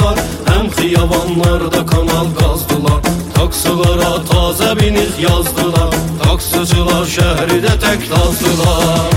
yazdılar, hem xiyavanlarda kanal qazdılar. Taksilara taze binik yazdılar, taksıcılar şehri de tek lazdılar.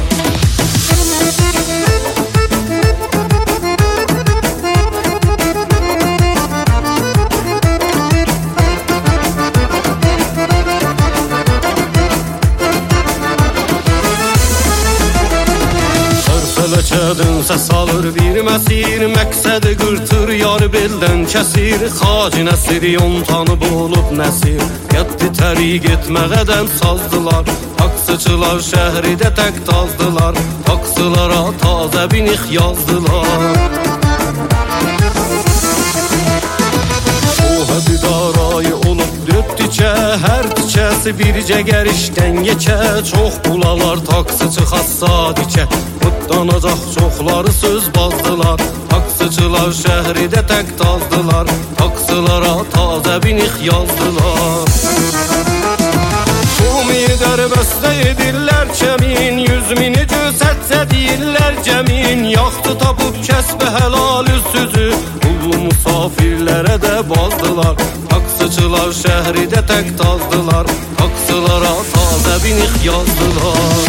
Fələkədinsə salır bir məsir, məqsədi qırtır, yar beldən kəsir. Xaci Nəsir yon tanıb olub nəsir, qəddi təriq etməqədən sazdılar. Taksıçılar şəhri də tək tazdılar, taksılara tazə binik yazdılar. O hədidarayı olub dörd tikə, hər tikəsi bircə gərişdən yekə. Çox bulalar taksıçı xassa dikə, danacaq çoxları söz bazdılar. Taksıçılar şəhri də tək tazdılar, taksılara tazə binik yazdılar. Umi dərbəstə edirlər kəmin, 100 mini gösətsə deyirlər cəmin. Yaxdı tapıb kəsbə helal üsüzü, qullu musafirlərə də bazdılar. Taksıçılar şəhri də tək tazdılar, taksılara tazə binik yazdılar.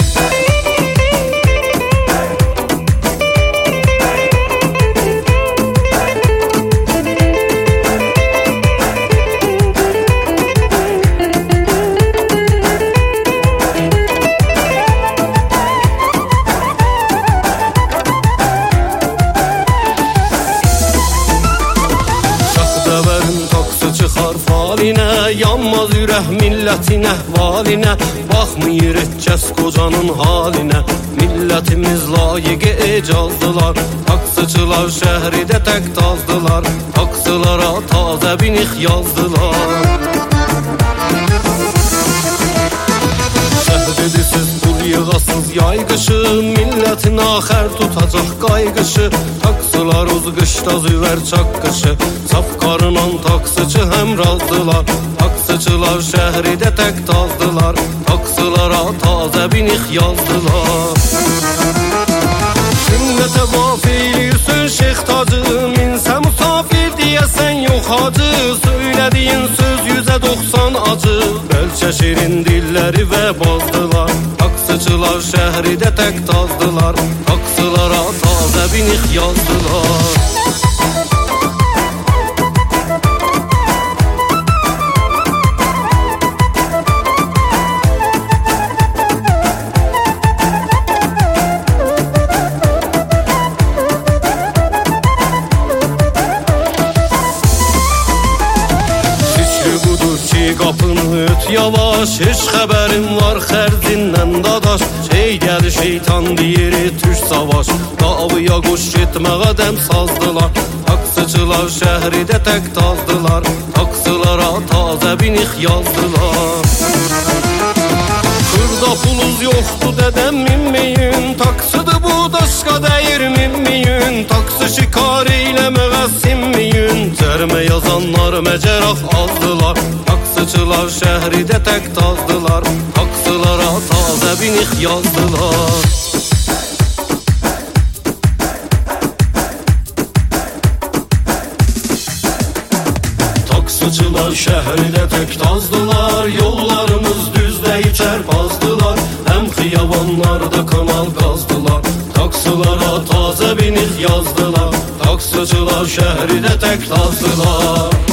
Yanmaz ürək millətin əhvalinə, baxmayır kəs qocanın halinə. Millətimiz layiqi ecazdılar, taksıçılar şəhri də tək tazdılar, taksılara tazə binik yazdılar. Səhvedi siz pul yığasız yay qışı, millətin axər tutacaq qayqışı. Taksılar uz qışda züvər çaqqışı, saf qarınan taksıçı həm razdılar. Taksıçılar şəhri də tək tazdılar, taksılara tazə binik yazdılar. Sünnətə vafilirsən Şeyx Tacı, minsə musafir deyəsən yox hacı. Söylədiyin söz 190 acı, bəlkə şirin dilləri və bazdılar. Taksıçılar şəhri də tək tazdılar, taksılara tazə binik yazdılar. Qapını öt yavaş, heç xəbərim var xərcindən dadaş. Şey gəlir şeytan deyir türk savaş, davıya qoş getməyə dəm sazdılar. Taksıçılar şəhri də tək tazdılar, taksılara tazə binik yazdılar. Xırda puluz yoxdur dədəm minməyin, taksıdır bu daşqa dəyir minməyin. Taksi şikar eyləməyə sinməyin, cərmə yazanlar məcəraq azdılar. Taksıçılar şəhri də tək tazdılar, taksılara tazə binik yazdılar. Taksıçılar şəhri də tək tazdılar, yollarımız düzdə içər bazdılar. Həm xiyavanlarda kanal qazdılar, taksılara tazə binik yazdılar. Taksıçılar şəhri də tək tazdılar.